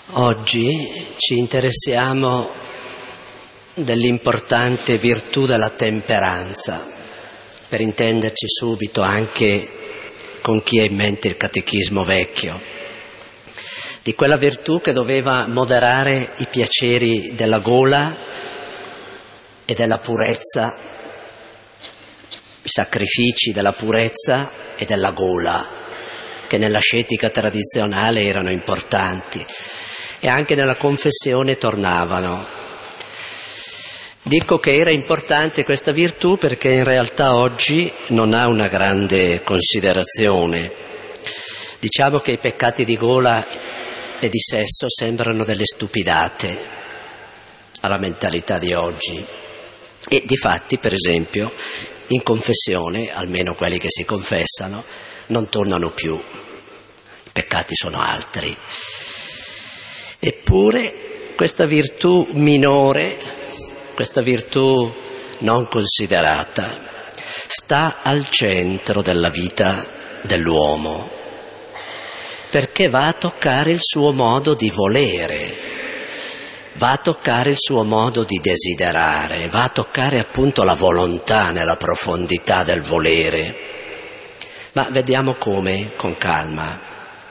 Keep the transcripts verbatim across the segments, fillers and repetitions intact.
Oggi ci interessiamo dell'importante virtù della temperanza, per intenderci subito anche con chi ha in mente il catechismo vecchio, di quella virtù che doveva moderare i piaceri della gola e della purezza, i sacrifici della purezza e della gola, che nell'ascetica tradizionale erano importanti e anche nella confessione tornavano. Dico che era importante questa virtù perché in realtà oggi non ha una grande considerazione. Diciamo che i peccati di gola e di sesso sembrano delle stupidate alla mentalità di oggi. E difatti, per esempio, in confessione, almeno quelli che si confessano, non tornano più. I peccati sono altri. Eppure questa virtù minore, questa virtù non considerata, sta al centro della vita dell'uomo, perché va a toccare il suo modo di volere, va a toccare il suo modo di desiderare, va a toccare appunto la volontà nella profondità del volere. Ma vediamo come, con calma.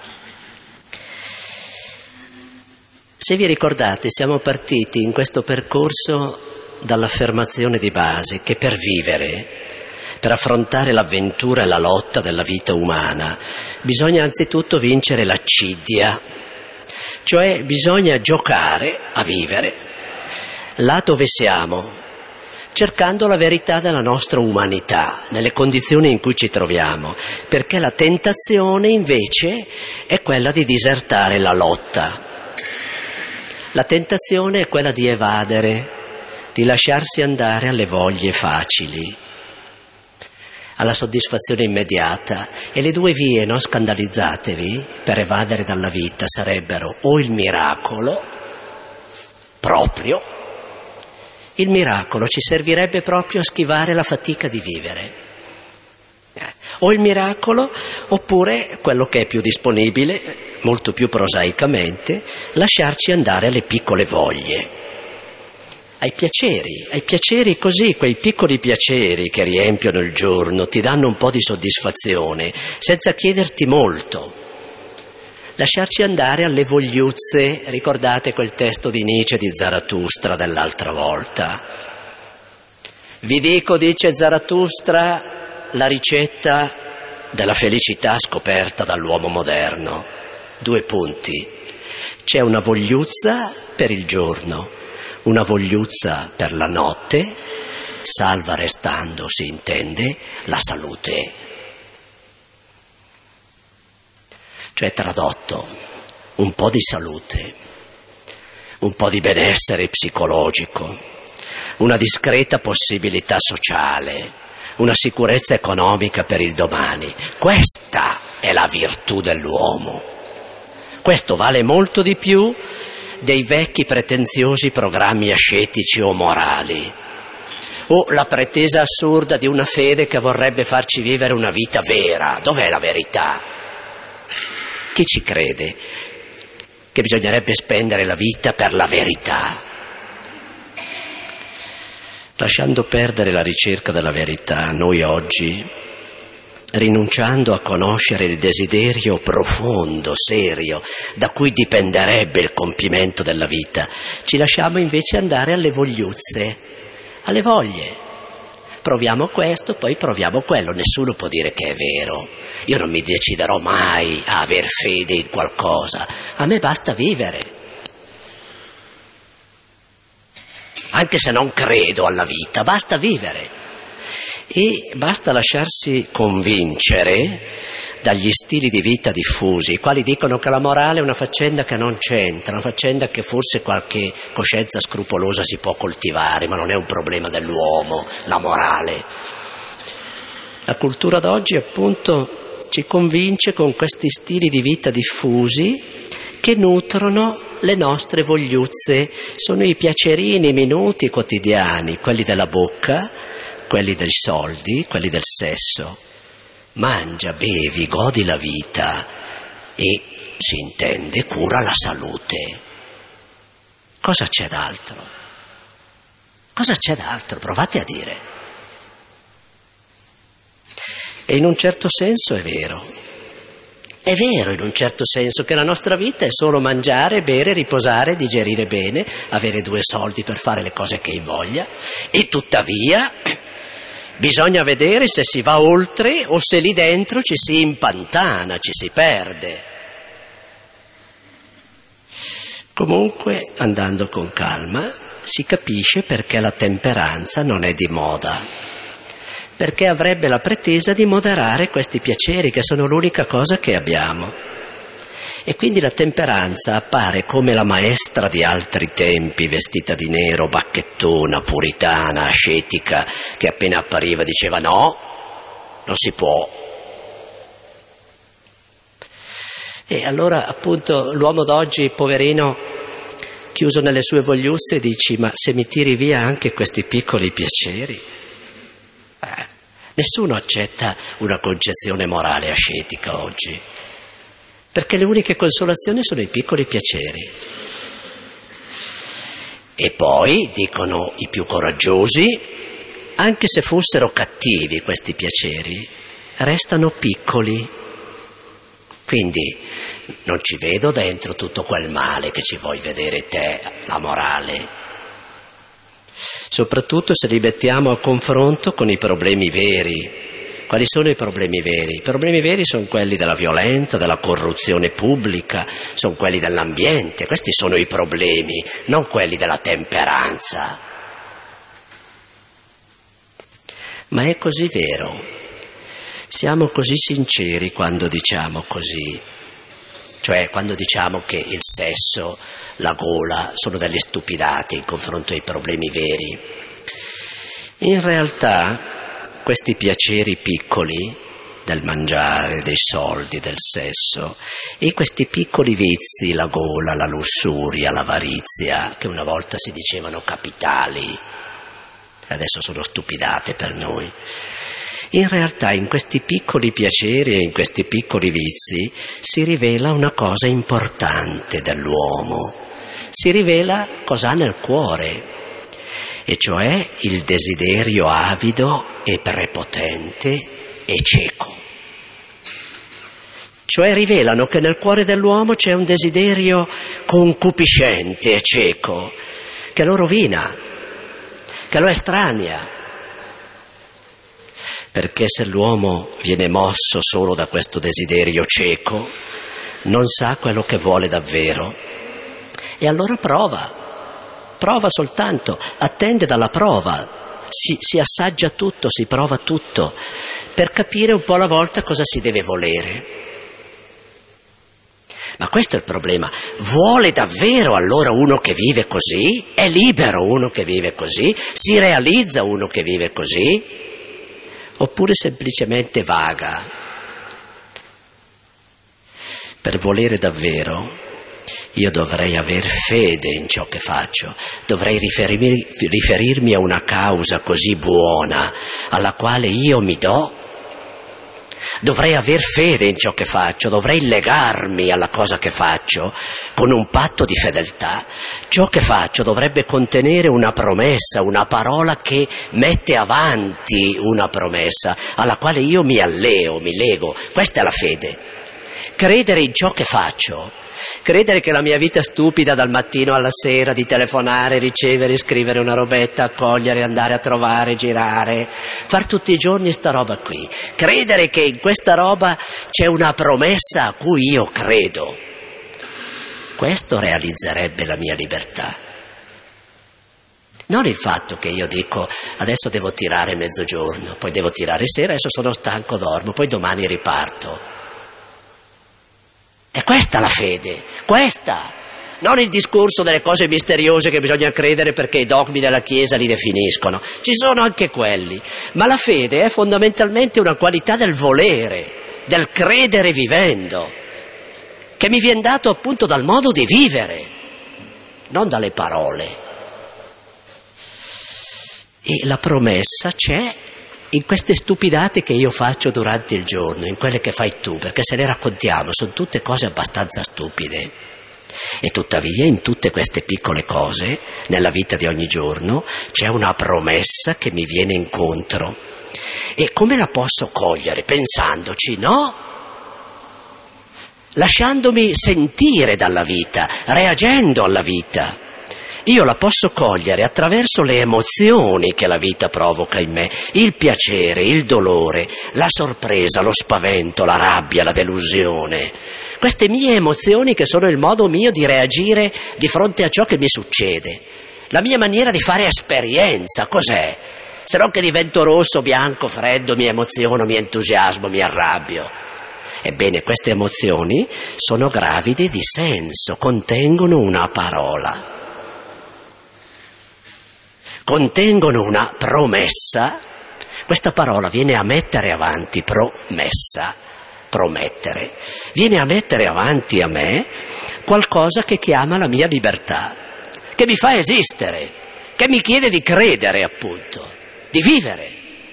Se vi ricordate, siamo partiti in questo percorso dall'affermazione di base che per vivere, per affrontare l'avventura e la lotta della vita umana, bisogna anzitutto vincere l'accidia, cioè bisogna giocare a vivere là dove siamo, cercando la verità della nostra umanità, nelle condizioni in cui ci troviamo, perché la tentazione invece è quella di disertare la lotta. La tentazione è quella di evadere, di lasciarsi andare alle voglie facili, alla soddisfazione immediata. E le due vie, non scandalizzatevi, per evadere dalla vita sarebbero o il miracolo proprio, il miracolo ci servirebbe proprio a schivare la fatica di vivere, eh, o il miracolo, oppure quello che è più disponibile, molto più prosaicamente, lasciarci andare alle piccole voglie, ai piaceri, ai piaceri così, quei piccoli piaceri che riempiono il giorno, ti danno un po' di soddisfazione, senza chiederti molto. Lasciarci andare alle vogliuzze, ricordate quel testo di Nietzsche di Zarathustra dell'altra volta. Vi dico, dice Zarathustra, la ricetta della felicità scoperta dall'uomo moderno. Due punti. C'è una vogliuzza per il giorno, una vogliuzza per la notte, salva restando, si intende, la salute. Cioè, tradotto, un po' di salute, un po' di benessere psicologico, una discreta possibilità sociale, una sicurezza economica per il domani. Questa è la virtù dell'uomo. Questo vale molto di più dei vecchi pretenziosi programmi ascetici o morali, o la pretesa assurda di una fede che vorrebbe farci vivere una vita vera. Dov'è la verità? Chi ci crede che bisognerebbe spendere la vita per la verità? Lasciando perdere la ricerca della verità, noi oggi, rinunciando a conoscere il desiderio profondo, serio, da cui dipenderebbe il compimento della vita, ci lasciamo invece andare alle vogliuzze, alle voglie. Proviamo questo, poi proviamo quello. Nessuno può dire che è vero. Io non mi deciderò mai a aver fede in qualcosa. A me basta vivere. Anche se non credo alla vita, basta vivere. E basta lasciarsi convincere dagli stili di vita diffusi, i quali dicono che la morale è una faccenda che non c'entra, una faccenda che forse qualche coscienza scrupolosa si può coltivare, ma non è un problema dell'uomo, la morale. La cultura d'oggi appunto ci convince con questi stili di vita diffusi che nutrono le nostre vogliuzze, sono i piacerini minuti quotidiani, quelli della bocca, quelli dei soldi, quelli del sesso. Mangia, bevi, godi la vita e, si intende, cura la salute. Cosa c'è d'altro? Cosa c'è d'altro? Provate a dire. E in un certo senso è vero. È vero in un certo senso che la nostra vita è solo mangiare, bere, riposare, digerire bene, avere due soldi per fare le cose che hai voglia, e tuttavia bisogna vedere se si va oltre o se lì dentro ci si impantana, ci si perde. Comunque, andando con calma, si capisce perché la temperanza non è di moda, perché avrebbe la pretesa di moderare questi piaceri che sono l'unica cosa che abbiamo. E quindi la temperanza appare come la maestra di altri tempi, vestita di nero, bacchettona, puritana, ascetica, che appena appariva diceva no, non si può. E allora appunto l'uomo d'oggi, poverino, chiuso nelle sue vogliuzze, dici: ma se mi tiri via anche questi piccoli piaceri? Eh, nessuno accetta una concezione morale ascetica oggi, perché le uniche consolazioni sono i piccoli piaceri. E poi, dicono i più coraggiosi, anche se fossero cattivi questi piaceri, restano piccoli. Quindi non ci vedo dentro tutto quel male che ci vuoi vedere te, la morale. Soprattutto se li mettiamo a confronto con i problemi veri. Quali sono i problemi veri? I problemi veri sono quelli della violenza, della corruzione pubblica, sono quelli dell'ambiente. Questi sono i problemi, non quelli della temperanza. Ma è così vero. Siamo così sinceri quando diciamo così, cioè quando diciamo che il sesso, la gola sono delle stupidate in confronto ai problemi veri. In realtà questi piaceri piccoli del mangiare, dei soldi, del sesso, e questi piccoli vizi, la gola, la lussuria, l'avarizia, che una volta si dicevano capitali, adesso sono stupidate per noi. In realtà in questi piccoli piaceri e in questi piccoli vizi si rivela una cosa importante dell'uomo, si rivela cosa ha nel cuore, e cioè il desiderio avido e prepotente e cieco. Cioè rivelano che nel cuore dell'uomo c'è un desiderio concupiscente e cieco, che lo rovina, che lo estranea. Perché se l'uomo viene mosso solo da questo desiderio cieco, non sa quello che vuole davvero. E allora prova, prova soltanto, attende dalla prova, si, si assaggia tutto, si prova tutto, per capire un po' alla volta cosa si deve volere. Ma questo è il problema. Vuole davvero allora uno che vive così? È libero uno che vive così? Si realizza uno che vive così? Oppure semplicemente vaga? Per volere davvero io dovrei aver fede in ciò che faccio, dovrei riferirmi, riferirmi a una causa così buona alla quale io mi do, dovrei aver fede in ciò che faccio, dovrei legarmi alla cosa che faccio con un patto di fedeltà. Ciò che faccio dovrebbe contenere una promessa, una parola che mette avanti una promessa alla quale io mi alleo, mi lego. Questa è la fede. Credere in ciò che faccio, credere che la mia vita stupida dal mattino alla sera di telefonare, ricevere, scrivere una robetta, accogliere, andare a trovare, girare, far tutti i giorni sta roba qui, credere che in questa roba c'è una promessa a cui io credo, questo realizzerebbe la mia libertà. Non il fatto che io dico adesso devo tirare mezzogiorno, poi devo tirare sera, adesso sono stanco, dormo, poi domani riparto. È questa la fede, questa, non il discorso delle cose misteriose che bisogna credere perché i dogmi della Chiesa li definiscono. Ci sono anche quelli, ma la fede è fondamentalmente una qualità del volere, del credere vivendo, che mi viene dato appunto dal modo di vivere, non dalle parole. E la promessa c'è in queste stupidate che io faccio durante il giorno, in quelle che fai tu, perché se le raccontiamo sono tutte cose abbastanza stupide. E tuttavia in tutte queste piccole cose, nella vita di ogni giorno, c'è una promessa che mi viene incontro. E come la posso cogliere? Pensandoci, no? Lasciandomi sentire dalla vita, reagendo alla vita. Io la posso cogliere attraverso le emozioni che la vita provoca in me, il piacere, il dolore, la sorpresa, lo spavento, la rabbia, la delusione. Queste mie emozioni che sono il modo mio di reagire di fronte a ciò che mi succede. La mia maniera di fare esperienza, cos'è? Se non che divento rosso, bianco, freddo, mi emoziono, mi entusiasmo, mi arrabbio. Ebbene, queste emozioni sono gravide di senso, contengono una parola. Contengono una promessa, questa parola viene a mettere avanti, promessa, promettere, viene a mettere avanti a me qualcosa che chiama la mia libertà, che mi fa esistere, che mi chiede di credere appunto, di vivere.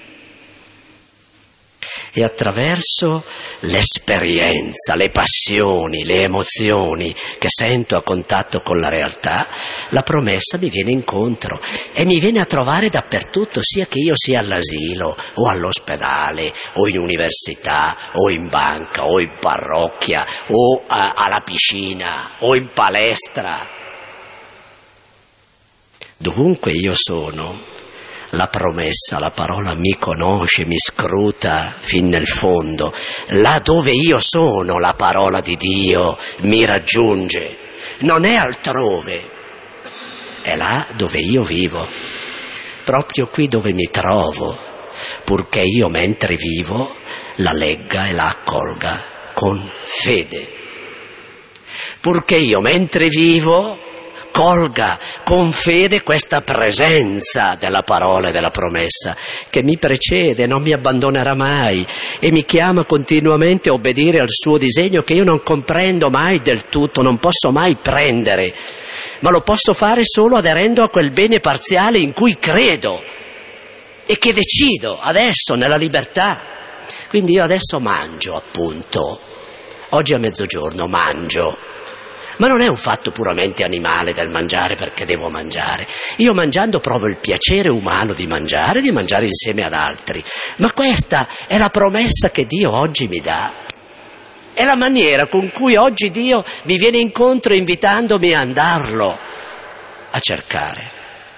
E attraverso l'esperienza, le passioni, le emozioni che sento a contatto con la realtà, la promessa mi viene incontro e mi viene a trovare dappertutto, sia che io sia all'asilo o all'ospedale o in università o in banca o in parrocchia o a, alla piscina o in palestra. Dovunque io sono, la promessa, la parola mi conosce, mi scruta fin nel fondo. Là dove io sono, la parola di Dio mi raggiunge. Non è altrove, è là dove io vivo, proprio qui dove mi trovo, purché io mentre vivo la legga e la accolga con fede. Purché io mentre vivo colga con fede questa presenza della parola e della promessa che mi precede, non mi abbandonerà mai e mi chiama continuamente a obbedire al suo disegno che io non comprendo mai del tutto, non posso mai prendere, ma lo posso fare solo aderendo a quel bene parziale in cui credo e che decido adesso nella libertà. Quindi io adesso mangio, appunto, oggi a mezzogiorno mangio. Ma non è un fatto puramente animale del mangiare perché devo mangiare. Io mangiando provo il piacere umano di mangiare, di mangiare insieme ad altri. Ma questa è la promessa che Dio oggi mi dà. È la maniera con cui oggi Dio mi viene incontro invitandomi a andarlo a cercare.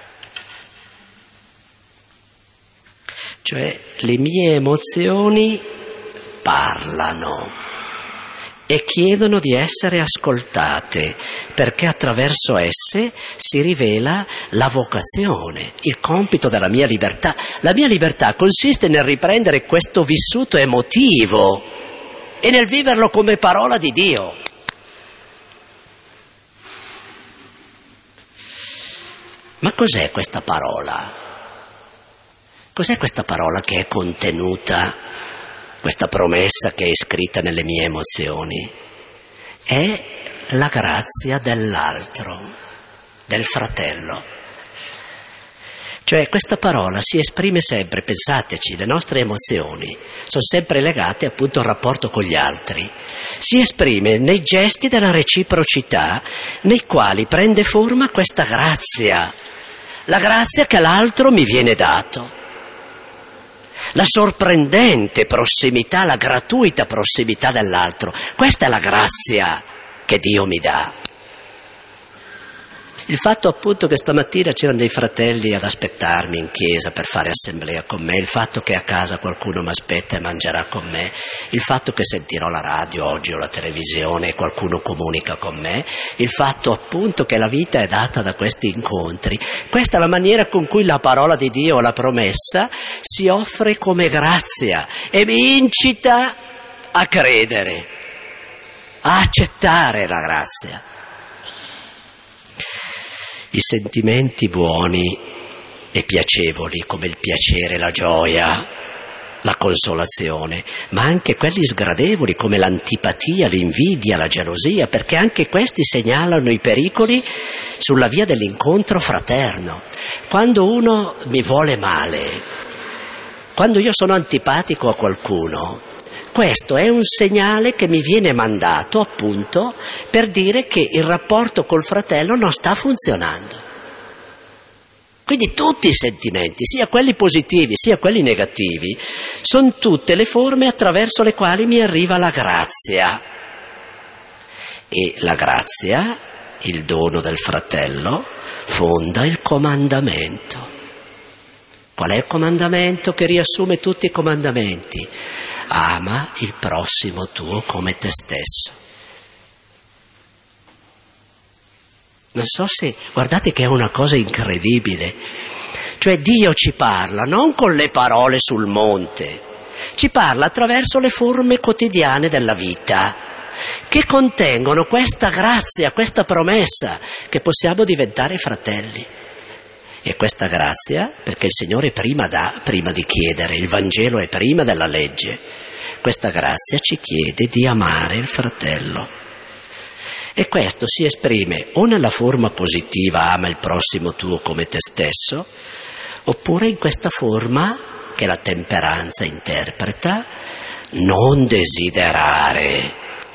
Cioè le mie emozioni parlano e chiedono di essere ascoltate, perché attraverso esse si rivela la vocazione, il compito della mia libertà. La mia libertà consiste nel riprendere questo vissuto emotivo e nel viverlo come parola di Dio. Ma cos'è questa parola? Cos'è questa parola che è contenuta? Questa promessa che è scritta nelle mie emozioni è la grazia dell'altro, del fratello. Cioè questa parola si esprime sempre, pensateci, le nostre emozioni sono sempre legate appunto al rapporto con gli altri. Si esprime nei gesti della reciprocità nei quali prende forma questa grazia, la grazia che all'altro mi viene dato. La sorprendente prossimità, la gratuita prossimità dell'altro. Questa è la grazia che Dio mi dà. Il fatto appunto che stamattina c'erano dei fratelli ad aspettarmi in chiesa per fare assemblea con me, il fatto che a casa qualcuno mi aspetta e mangerà con me, il fatto che sentirò la radio oggi o la televisione e qualcuno comunica con me, il fatto appunto che la vita è data da questi incontri, questa è la maniera con cui la parola di Dio, la promessa, si offre come grazia e mi incita a credere, a accettare la grazia. I sentimenti buoni e piacevoli come il piacere, la gioia, la consolazione, ma anche quelli sgradevoli come l'antipatia, l'invidia, la gelosia, perché anche questi segnalano i pericoli sulla via dell'incontro fraterno. Quando uno mi vuole male, quando io sono antipatico a qualcuno, questo è un segnale che mi viene mandato appunto per dire che il rapporto col fratello non sta funzionando. Quindi tutti i sentimenti, sia quelli positivi sia quelli negativi, sono tutte le forme attraverso le quali mi arriva la grazia. E la grazia, il dono del fratello, fonda il comandamento. Qual è il comandamento che riassume tutti i comandamenti? Ama il prossimo tuo come te stesso. Non so se, guardate che è una cosa incredibile, cioè Dio ci parla non con le parole sul monte, ci parla attraverso le forme quotidiane della vita, che contengono questa grazia, questa promessa, che possiamo diventare fratelli. E questa grazia, perché il Signore prima dà, prima di chiedere, il Vangelo è prima della legge, questa grazia ci chiede di amare il fratello. E questo si esprime o nella forma positiva, ama il prossimo tuo come te stesso, oppure in questa forma che la temperanza interpreta, non desiderare,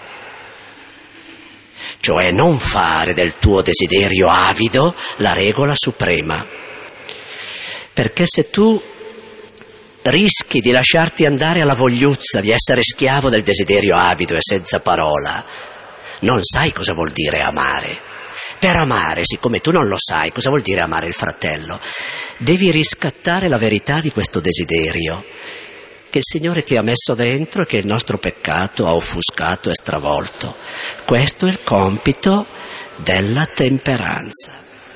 cioè non fare del tuo desiderio avido la regola suprema. Perché se tu rischi di lasciarti andare alla vogliuzza, di essere schiavo del desiderio avido e senza parola, non sai cosa vuol dire amare. Per amare, siccome tu non lo sai, cosa vuol dire amare il fratello, devi riscattare la verità di questo desiderio che il Signore ti ha messo dentro e che il nostro peccato ha offuscato e stravolto. Questo è il compito della temperanza.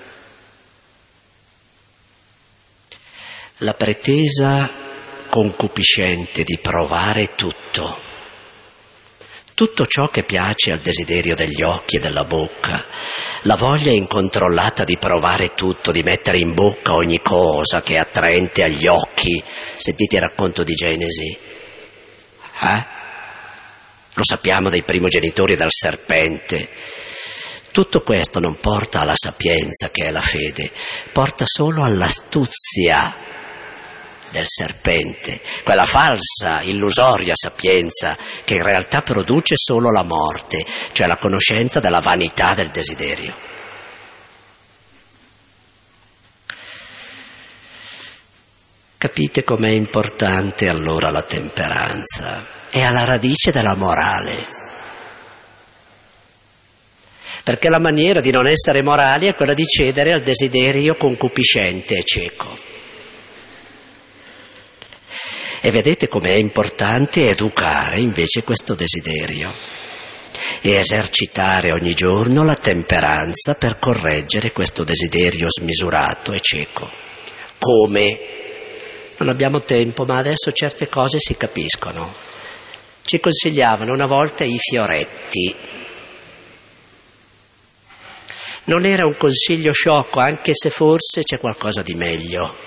La pretesa concupiscente di provare tutto, tutto ciò che piace al desiderio degli occhi e della bocca, la voglia incontrollata di provare tutto, di mettere in bocca ogni cosa che è attraente agli occhi. Sentite il racconto di Genesi. Eh? Lo sappiamo dai primogenitori e dal serpente. Tutto questo non porta alla sapienza, che è la fede, porta solo all'astuzia del serpente, quella falsa, illusoria sapienza che in realtà produce solo la morte, cioè la conoscenza della vanità del desiderio. Capite com'è importante allora la temperanza? È alla radice della morale. Perché la maniera di non essere morali è quella di cedere al desiderio concupiscente e cieco. E vedete com'è importante educare invece questo desiderio e esercitare ogni giorno la temperanza per correggere questo desiderio smisurato e cieco. Come? Non abbiamo tempo, ma adesso certe cose si capiscono. Ci consigliavano una volta i fioretti. Non era un consiglio sciocco, anche se forse c'è qualcosa di meglio.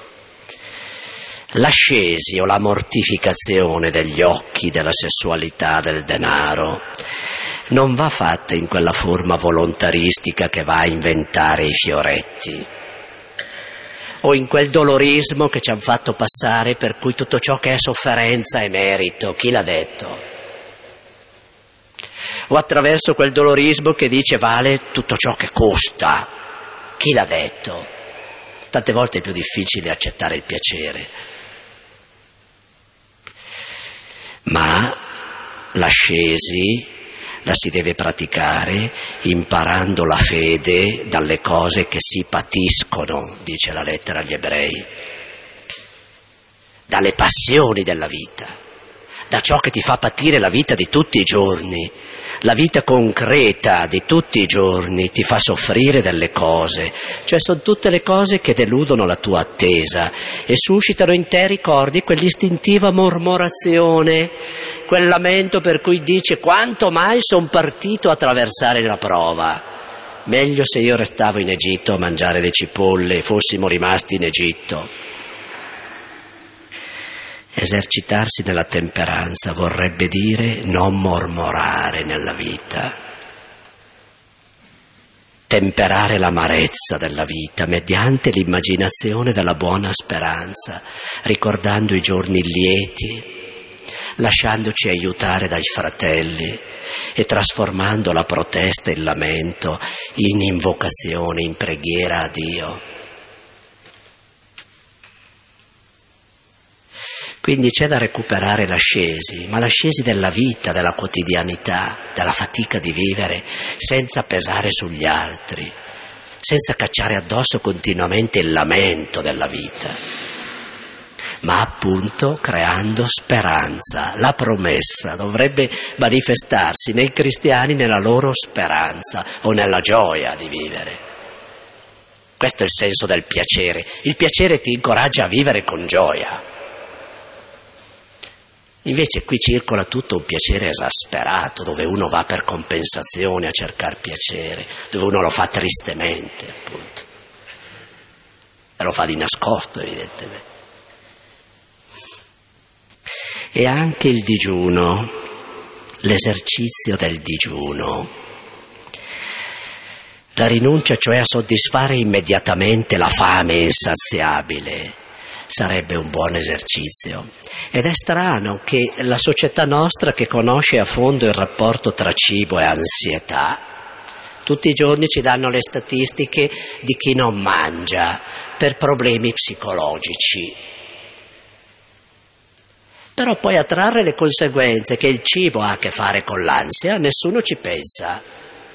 L'ascesi o la mortificazione degli occhi, della sessualità, del denaro, non va fatta in quella forma volontaristica che va a inventare i fioretti, o in quel dolorismo che ci hanno fatto passare, per cui tutto ciò che è sofferenza è merito. Chi l'ha detto? O attraverso quel dolorismo che dice vale tutto ciò che costa. Chi l'ha detto? Tante volte è più difficile accettare il piacere. Ma l'ascesi la si deve praticare imparando la fede dalle cose che si patiscono, dice la lettera agli Ebrei, dalle passioni della vita, da ciò che ti fa patire la vita di tutti i giorni. La vita concreta di tutti i giorni ti fa soffrire delle cose, cioè sono tutte le cose che deludono la tua attesa e suscitano in te, ricordi, quell'istintiva mormorazione, quel lamento per cui dice quanto mai son partito a attraversare la prova. Meglio se io restavo in Egitto a mangiare le cipolle e fossimo rimasti in Egitto. Esercitarsi nella temperanza vorrebbe dire non mormorare nella vita, temperare l'amarezza della vita mediante l'immaginazione della buona speranza, ricordando i giorni lieti, lasciandoci aiutare dai fratelli e trasformando la protesta e il lamento in invocazione, in preghiera a Dio. Quindi c'è da recuperare l'ascesi, ma l'ascesi della vita, della quotidianità, della fatica di vivere senza pesare sugli altri, senza cacciare addosso continuamente il lamento della vita, ma appunto creando speranza. La promessa dovrebbe manifestarsi nei cristiani nella loro speranza o nella gioia di vivere. Questo è il senso del piacere. Il piacere ti incoraggia a vivere con gioia. Invece qui circola tutto un piacere esasperato, dove uno va per compensazione a cercare piacere, dove uno lo fa tristemente, appunto. E lo fa di nascosto, evidentemente. E anche il digiuno, l'esercizio del digiuno, la rinuncia cioè a soddisfare immediatamente la fame insaziabile, sarebbe un buon esercizio. Ed è strano che la società nostra, che conosce a fondo il rapporto tra cibo e ansietà, tutti i giorni ci danno le statistiche di chi non mangia per problemi psicologici. Però poi a trarre le conseguenze che il cibo ha a che fare con l'ansia, nessuno ci pensa.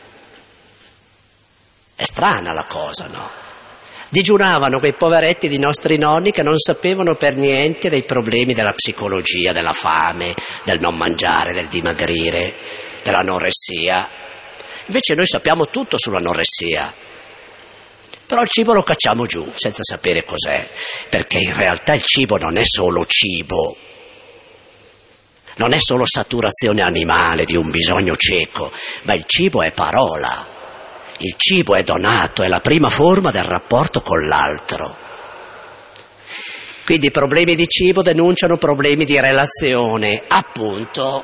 È strana la cosa, no? Digiunavano quei poveretti di nostri nonni che non sapevano per niente dei problemi della psicologia, della fame, del non mangiare, del dimagrire, dell'anoressia. Invece noi sappiamo tutto sull'anoressia, però il cibo lo cacciamo giù senza sapere cos'è, perché in realtà il cibo non è solo cibo, non è solo saturazione animale di un bisogno cieco, ma il cibo è parola. Il cibo è donato, è la prima forma del rapporto con l'altro. Quindi i problemi di cibo denunciano problemi di relazione, appunto.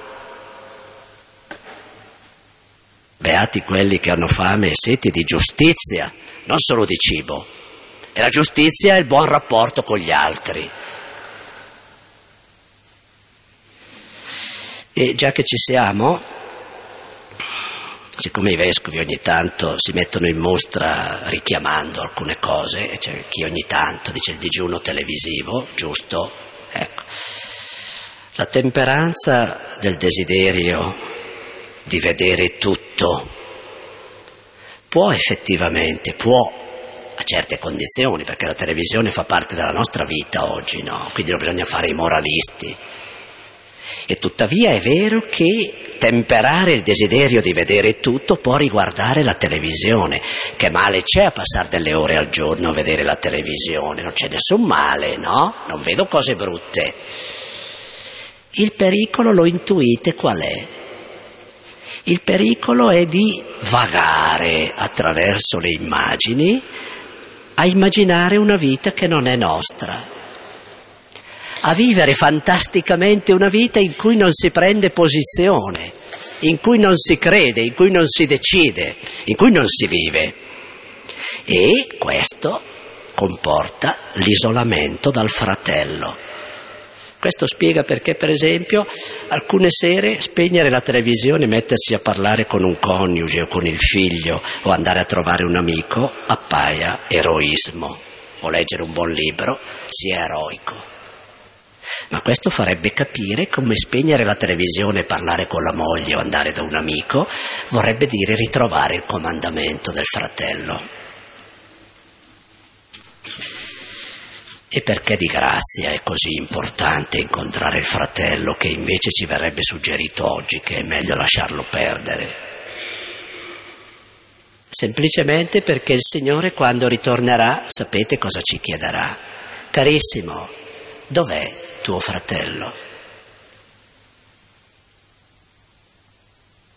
Beati quelli che hanno fame e sete di giustizia, non solo di cibo. E la giustizia è il buon rapporto con gli altri. E già che ci siamo, siccome i vescovi ogni tanto si mettono in mostra richiamando alcune cose, e c'è chi ogni tanto dice il digiuno televisivo, giusto? Ecco. La temperanza del desiderio di vedere tutto può effettivamente, può a certe condizioni, perché la televisione fa parte della nostra vita oggi, no? Quindi non bisogna fare i moralisti. E tuttavia è vero che temperare il desiderio di vedere tutto può riguardare la televisione. Che male c'è a passare delle ore al giorno a vedere la televisione? Non c'è nessun male, no? Non vedo cose brutte. Il pericolo lo intuite qual è? Il pericolo è di vagare attraverso le immagini a immaginare una vita che non è nostra, a vivere fantasticamente una vita in cui non si prende posizione, in cui non si crede, in cui non si decide, in cui non si vive. E questo comporta l'isolamento dal fratello. Questo spiega perché, per esempio, alcune sere spegnere la televisione, mettersi a parlare con un coniuge o con il figlio o andare a trovare un amico appaia eroismo, o leggere un buon libro sia eroico. Ma questo farebbe capire come spegnere la televisione e parlare con la moglie o andare da un amico vorrebbe dire ritrovare il comandamento del fratello. E perché di grazia è così importante incontrare il fratello, che invece ci verrebbe suggerito oggi che è meglio lasciarlo perdere? Semplicemente perché il Signore, quando ritornerà, sapete cosa ci chiederà? Carissimo, dov'è tuo fratello?